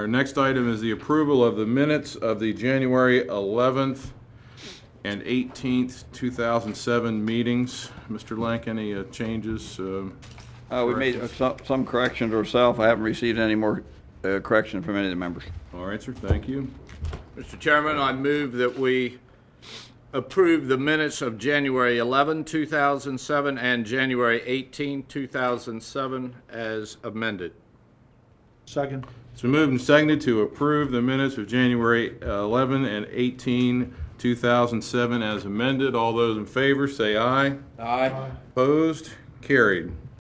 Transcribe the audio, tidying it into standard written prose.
Our next item is the approval of the minutes of the January 11th and 18th, 2007 meetings. Mr. Lank, any changes? We made some corrections ourselves. I haven't received any more correction from any of the members. All right, sir. Thank you. Mr. Chairman, I move that we approve the minutes of January 11, 2007 and January 18, 2007 as amended. Second. It's been moved and seconded to approve the minutes of January 11 and 18, 2007 as amended. All those in favor say aye. Aye. Opposed? Carried.